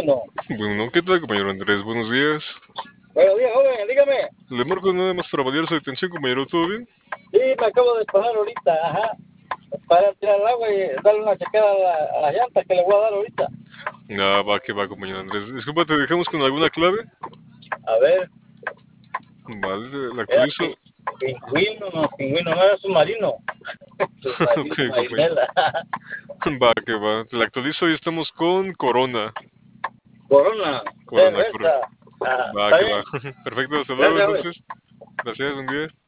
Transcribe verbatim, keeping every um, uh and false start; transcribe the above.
bueno. Bueno, ¿qué tal, compañero Andrés? Buenos días. Buenos días, joven, dígame. Le marco nada más para validar su detención, compañero. ¿Todo bien? Sí, me acabo de parar ahorita, ajá. Para tirar el agua y darle una checada a, la, a las llantas que le voy a dar ahorita. Ah, va, que va, compañero Andrés. Disculpa, ¿te dejamos con alguna clave? A ver, Vale, la era actualizo. pi- pingüino, no, pingüino, no era submarino. Ok, Submarino, compañero. marinela. Va, que va. Te la actualizo y estamos con Corona. Corona, Corona, cerveza. correcto. Ah, Va, ¿está que bien? va. Perfecto, hasta luego, Gracias, joven. entonces. Gracias, un día.